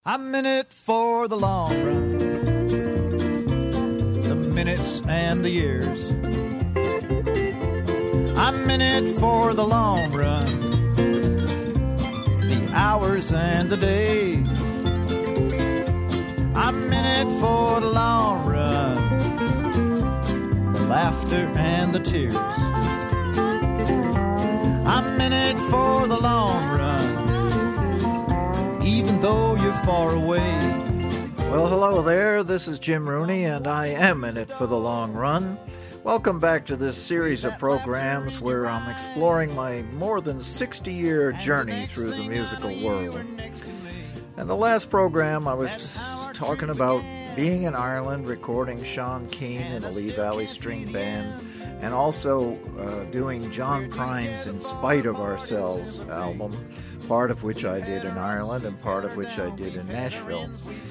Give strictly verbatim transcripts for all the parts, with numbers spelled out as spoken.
I'm in it for the long run, the minutes and the years. I'm in it for the long run, the hours and the days. I'm in it for the long run, the laughter and the tears. I'm in it for the long run, even though you're far away. Well, hello there. This is Jim Rooney, and I am in it for the long run. Welcome back to this series of programs where I'm exploring my more than sixty-year journey through the musical world. And the last program, I was talking about being in Ireland, recording Sean Keane in the Lee Valley String Band, and also uh, doing John Prine's In Spite of Ourselves album, part of which I did in Ireland and part of which I did in Nashville.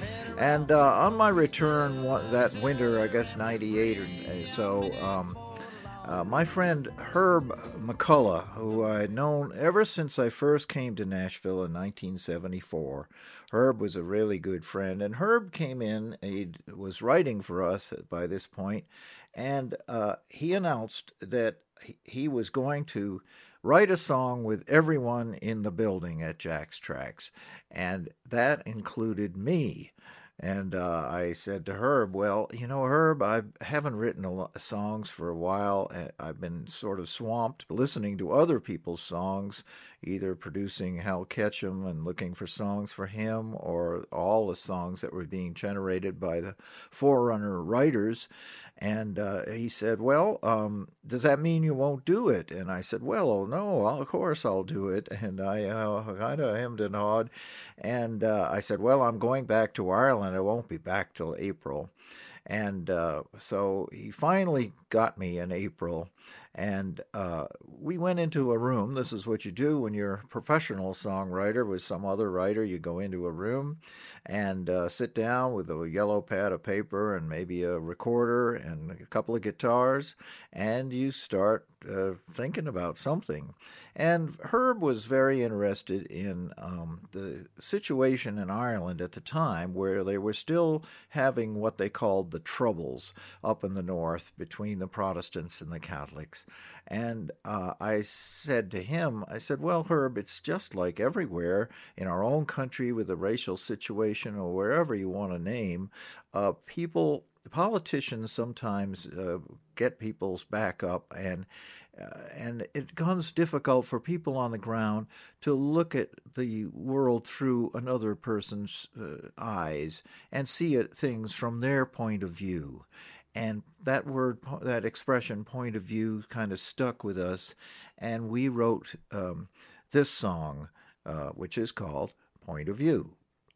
And uh, on my return one, that winter, I guess ninety-eight or so, um, uh, my friend Herb McCullough, who I'd known ever since I first came to Nashville in nineteen seventy-four, Herb was a really good friend. And Herb came in, he was writing for us by this point, and uh, he announced that he, he was going to write a song with everyone in the building at Jack's Tracks, and that included me. And uh, I said to Herb, well, you know, Herb, I haven't written a lot of songs for a while. I've been sort of swamped listening to other people's songs, either producing Hal Ketchum and looking for songs for him, or all the songs that were being generated by the Forerunner writers. And uh, he said, well, um, does that mean you won't do it? And I said, well, oh, no, of course I'll do it. And I uh, kind of hemmed and hawed. And uh, I said, well, I'm going back to Ireland. I won't be back till April. And uh, so he finally got me in April. And uh, we went into a room. This is what you do when you're a professional songwriter with some other writer. You go into a room and uh, sit down with a yellow pad of paper and maybe a recorder and a couple of guitars, and you start uh, thinking about something. And Herb was very interested in um, the situation in Ireland at the time, where they were still having what they called the Troubles up in the north between the Protestants and the Catholics. And uh, I said to him, I said, well, Herb, it's just like everywhere in our own country with the racial situation or wherever you want to name, uh, people, politicians sometimes uh, get people's back up, and Uh, and it becomes difficult for people on the ground to look at the world through another person's uh, eyes and see it, things from their point of view. And that word, that expression, point of view, kind of stuck with us. And we wrote um, this song, uh, which is called Point of View.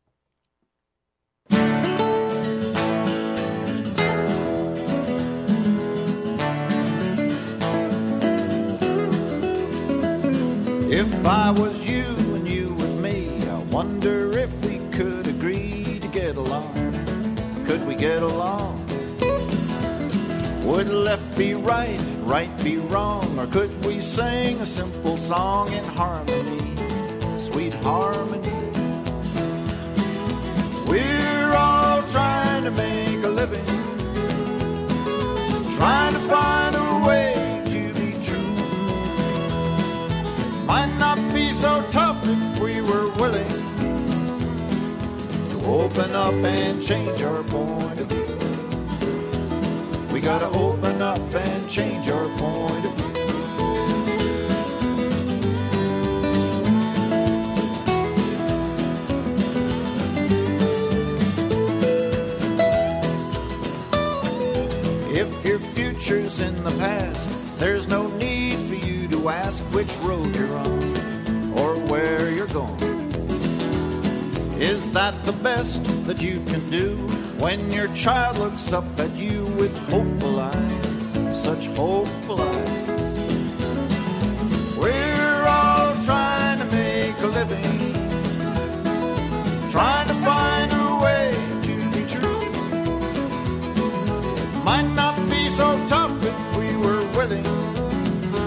If I was you and you was me, I wonder if we could agree to get along. Could we get along? Would left be right, right be wrong? Or could we sing a simple song in harmony, sweet harmony? We're all trying to make a living, trying to find a way. Might not be so tough if we were willing to open up and change our point of view. We gotta open up and change our point of view. If your future's in the past, there's no need for you to ask which road you're on or where you're going. Is that the best that you can do when your child looks up at you with hopeful eyes, such hopeful eyes? We're all trying to make a living, trying to find a way to be true. Might not be so tough if we were willing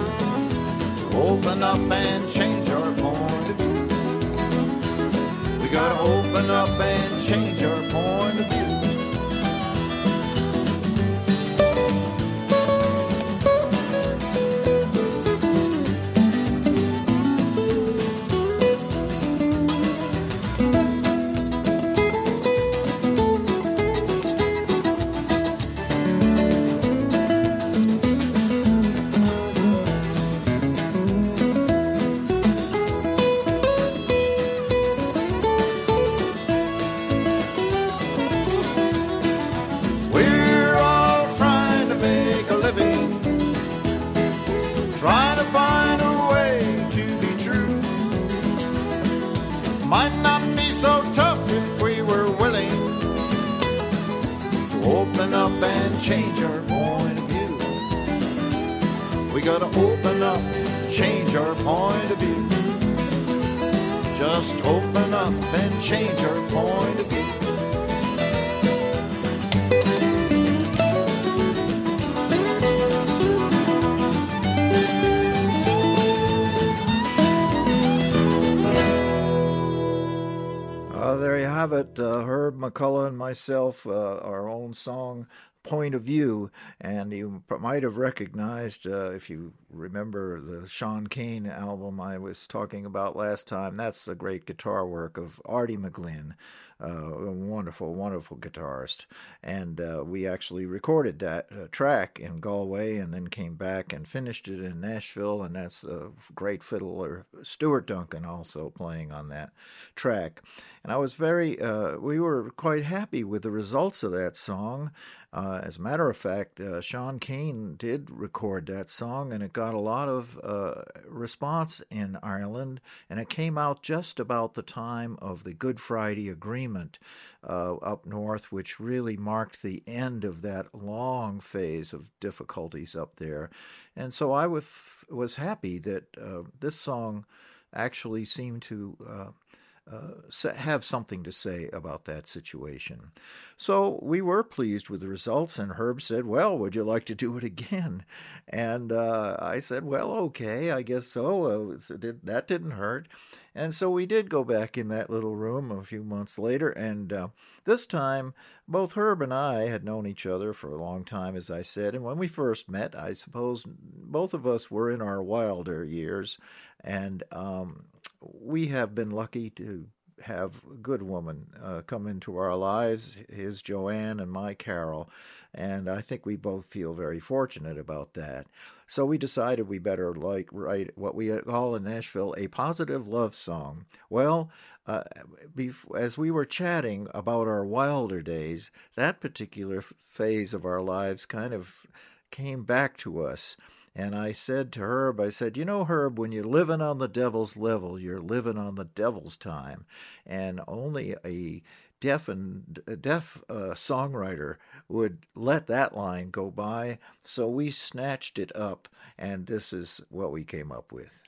to open up and change our point of view. We gotta open up and change our point of view. Might not be so tough if we were willing to open up and change our point of view. We gotta open up, change our point of view. Just open up and change our point of view. There you have it, uh, Herb McCullough and myself, uh, our own song, Point of View. And you might have recognized, uh, if you remember the Sean Kane album I was talking about last time, that's the great guitar work of Artie McGlynn, uh, a wonderful, wonderful guitarist. And uh, we actually recorded that uh, track in Galway and then came back and finished it in Nashville, and that's a great fiddler, Stuart Duncan, also playing on that track. And I was very, uh, we were quite happy with the results of that song. Uh, as a matter of fact, uh, Sean Kane did record that song, and it got a lot of uh, response in Ireland, and it came out just about the time of the Good Friday Agreement uh, up north, which really marked the end of that long phase of difficulties up there. And so I was, was happy that uh, this song actually seemed to Uh, Uh, have something to say about that situation. So we were pleased with the results, and Herb said, well, would you like to do it again? And uh, I said, well, okay, I guess so. Uh, so did, that didn't hurt. And so we did go back in that little room a few months later, and uh, this time both Herb and I had known each other for a long time, as I said, and when we first met, I suppose both of us were in our wilder years, and um, we have been lucky to have a good woman uh, come into our lives, his Joanne and my Carol, and I think we both feel very fortunate about that. So we decided we better like write what we call in Nashville a positive love song. Well, uh, bef- as we were chatting about our wilder days, that particular f- phase of our lives kind of came back to us. And I said to Herb, I said, you know, Herb, when you're living on the devil's level, you're living on the devil's time. And only a deaf and a deaf uh, songwriter would let that line go by. So we snatched it up, and this is what we came up with.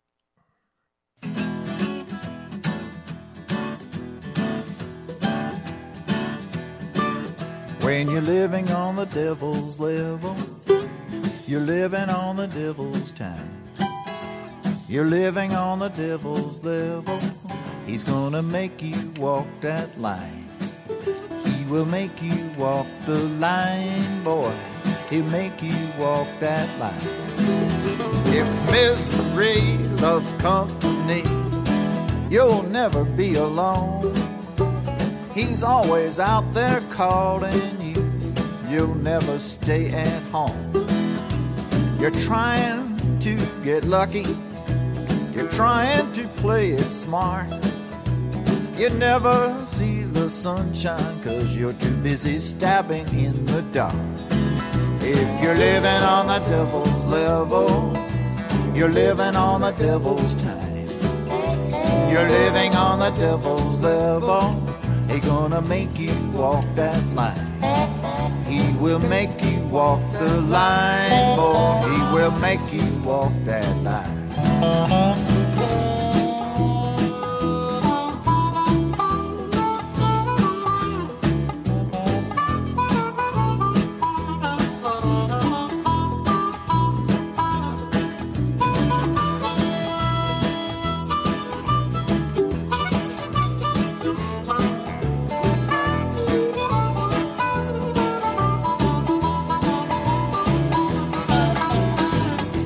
When you're living on the devil's level, you're living on the devil's time. You're living on the devil's level. He's gonna make you walk that line. He will make you walk the line, boy. He'll make you walk that line. If misery loves company, you'll never be alone. He's always out there calling you. You'll never stay at home. You're trying to get lucky. You're trying to play it smart. You never see the sunshine 'cause you're too busy stabbing in the dark. If you're living on the devil's level, you're living on the devil's time. You're living on the devil's level. He's gonna make you walk that line. He will make you walk the line, boy. He will make you walk that line.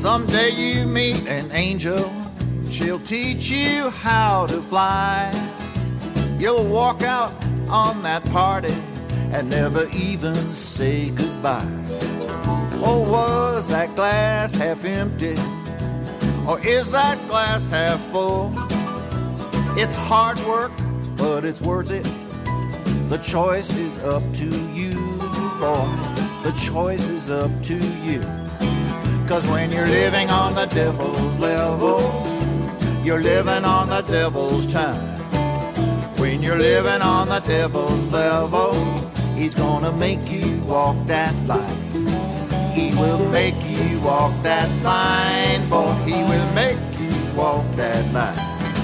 Someday you meet an angel, she'll teach you how to fly. You'll walk out on that party and never even say goodbye. Oh, was that glass half empty, or is that glass half full? It's hard work, but it's worth it. The choice is up to you, boy. The choice is up to you. 'Cause when you're living on the devil's level, you're living on the devil's time. When you're living on the devil's level, he's gonna make you walk that line. He will make you walk that line, boy. He will make you walk that line.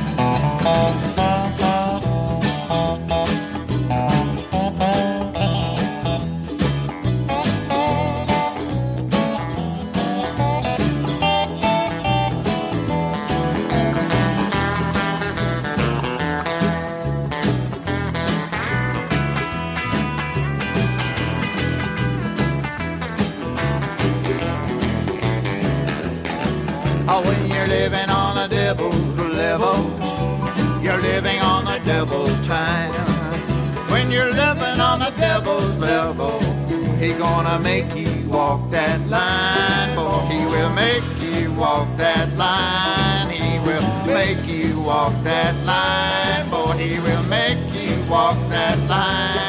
When you're living on the devil's level, you're living on the devil's time. When you're living on the devil's level, he gonna make you walk that line. Boy, he will make you walk that line. He will make you walk that line. Boy, he will make you walk that line.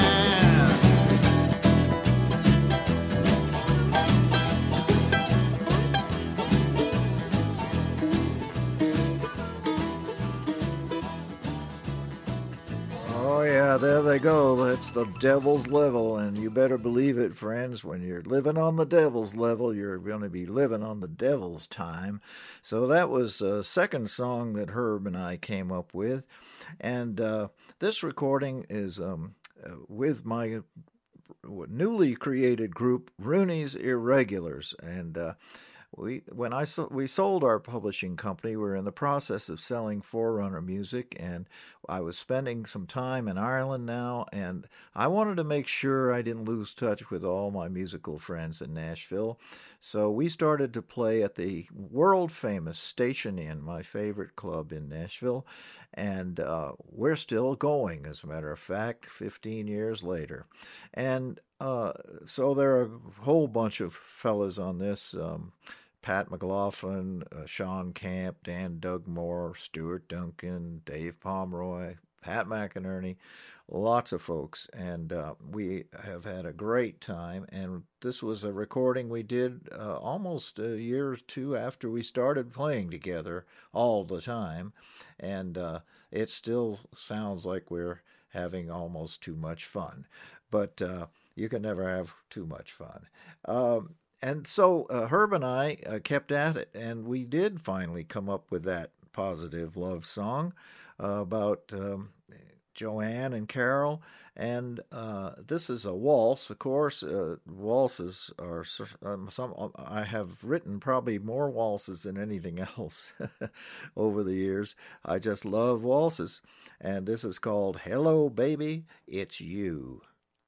There they go. That's the devil's level, and you better believe it, friends. When you're living on the devil's level, you're going to be living on the devil's time. So that was a second song that Herb and I came up with, and uh, this recording is um, uh, with my newly created group, Rooney's Irregulars, and uh, We when I so, we sold our publishing company, we were in the process of selling Forerunner Music, and I was spending some time in Ireland now, and I wanted to make sure I didn't lose touch with all my musical friends in Nashville. So we started to play at the world-famous Station Inn, my favorite club in Nashville, and uh, we're still going, as a matter of fact, fifteen years later. And uh, so there are a whole bunch of fellas on this, um, Pat McLaughlin, uh, Sean Camp, Dan Dugmore, Stuart Duncan, Dave Pomeroy, Pat McInerney, lots of folks, and uh, we have had a great time. And this was a recording we did uh, almost a year or two after we started playing together all the time, and uh, it still sounds like we're having almost too much fun, but uh, you can never have too much fun. Um, And so uh, Herb and I uh, kept at it, and we did finally come up with that positive love song uh, about um, Joanne and Carol. And uh, this is a waltz. Of course, uh, waltzes are um, some. I have written probably more waltzes than anything else over the years. I just love waltzes, and this is called "Hello, Baby, It's You."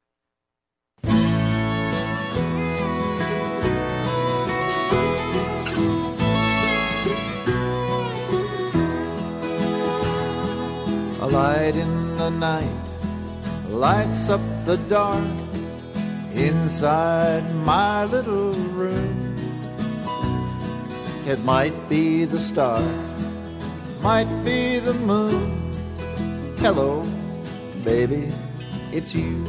A light in the night lights up the dark inside my little room. It might be the stars, might be the moon. Hello, baby, it's you.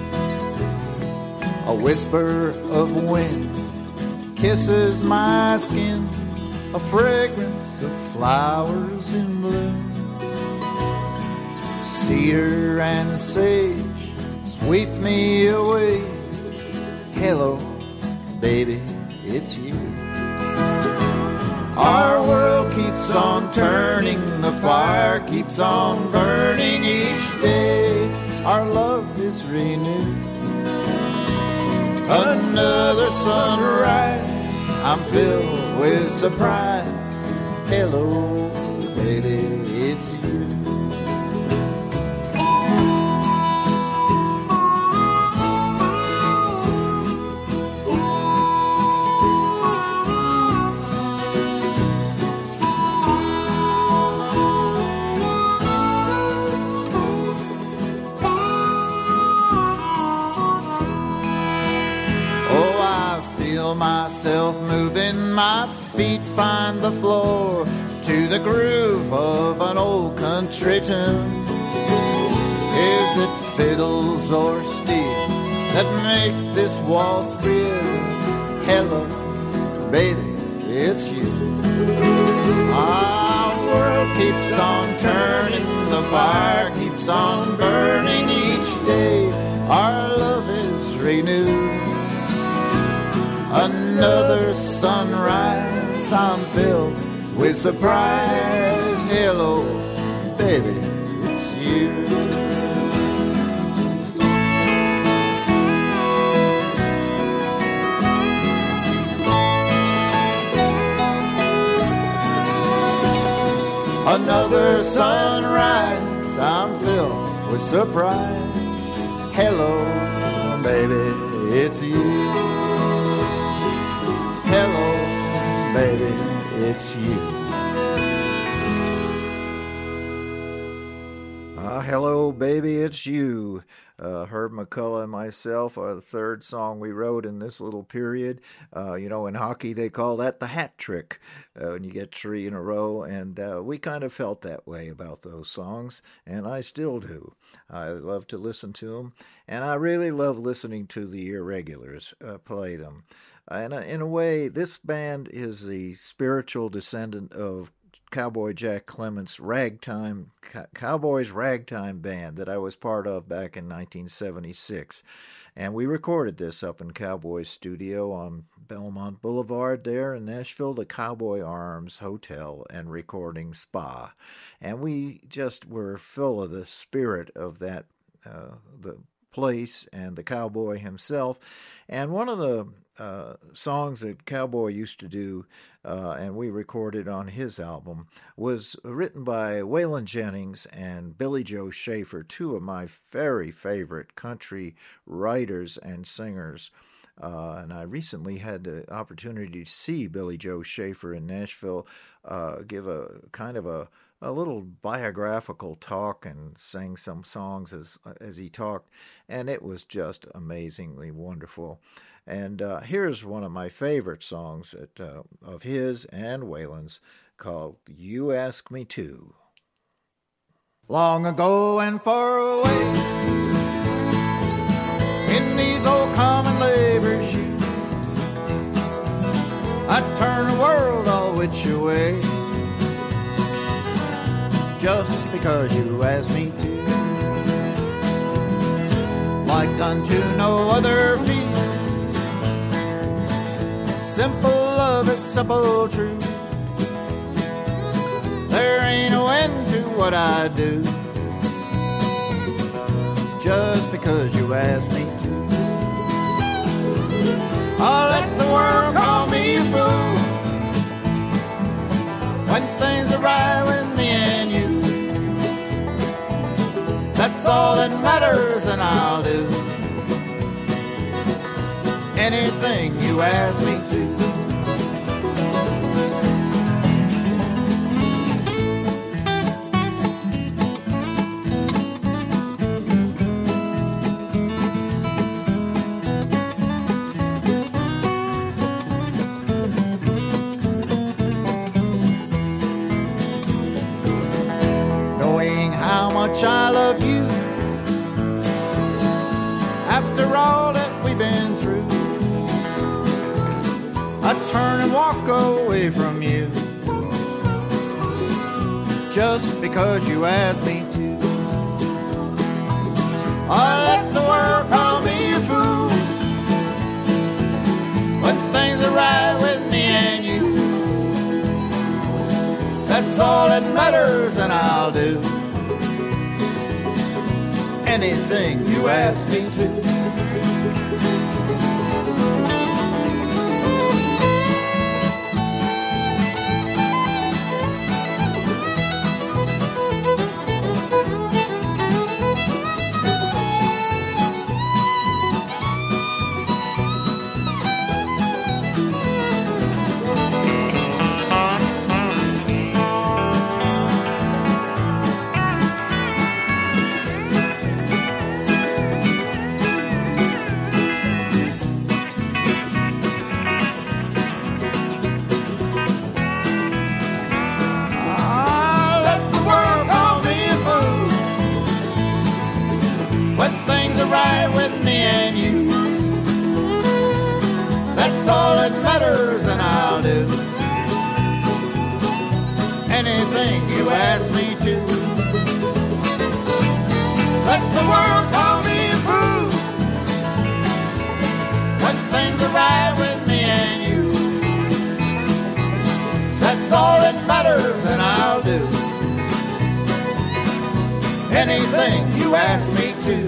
A whisper of wind kisses my skin, a fragrance of flowers in bloom. Cedar and sage sweep me away. Hello, baby, it's you. Our world keeps on turning, the fire keeps on burning each day. Our love is renewed. Another sunrise, I'm filled with surprise. Hello, baby, it's you. feel myself moving, my feet find the floor to the groove of an old country tune. Is it fiddles or steel that make this waltz real? Hello, baby, it's you. Our world keeps on turning, the fire keeps on burning each day. Our love is renewed. Another sunrise, I'm filled with surprise. Hello, baby, it's you. Another sunrise, I'm filled with surprise. Hello, baby, it's you. Hello, baby, it's you. Ah, hello, baby, it's you. Uh, Herb McCullough and myself are the third song we wrote in this little period. Uh, you know, in hockey, they call that the hat trick, uh, when you get three in a row, and uh, we kind of felt that way about those songs, and I still do. I love to listen to them, and I really love listening to the Irregulars uh, play them. And uh, in a way, this band is the spiritual descendant of Cowboy Jack Clement's ragtime, Cowboys Ragtime Band that I was part of back in nineteen seventy-six. And we recorded this up in Cowboy's studio on Belmont Boulevard there in Nashville, the Cowboy Arms Hotel and Recording Spa. And we just were full of the spirit of that, uh, the place and the cowboy himself. And one of the uh, songs that Cowboy used to do, uh, and we recorded on his album, was written by Waylon Jennings and Billy Joe Schaefer, two of my very favorite country writers and singers. Uh, and I recently had the opportunity to see Billy Joe Schaefer in Nashville uh, give a kind of a a little biographical talk and sang some songs as as he talked, and it was just amazingly wonderful. And uh, here's one of my favorite songs at, uh, of his and Waylon's called You Ask Me To. Long ago and far away, in these old common labor shoes, I'd turn the world all which way, just because you asked me to. Like unto no other feat, simple love is simple truth. There ain't no end to what I do, just because you asked me to. I'll let the world call me a fool when things are right with me and you. That's all that matters, and I'll do anything you ask me to. Knowing how much I love you, after all that we've been through, I'd turn and walk away from you, just because you asked me to. I'll let the world call me a fool when things are right with me and you. That's all that matters, and I'll do anything you ask me to. That's all that matters, and I'll do anything you ask me to. Let the world call me a fool when things are right with me and you. That's all that matters, and I'll do anything you ask me to.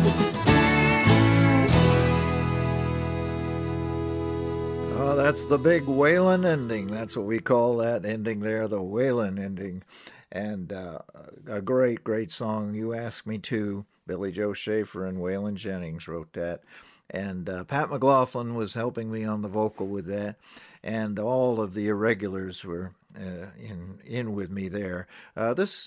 Oh, that's the big Waylon ending. That's what we call that ending there, the Waylon ending. And uh, a great, great song, You Ask Me To. Billy Joe Schaefer and Waylon Jennings wrote that. And uh, Pat McLaughlin was helping me on the vocal with that. And all of the irregulars were uh, in in with me there. Uh, this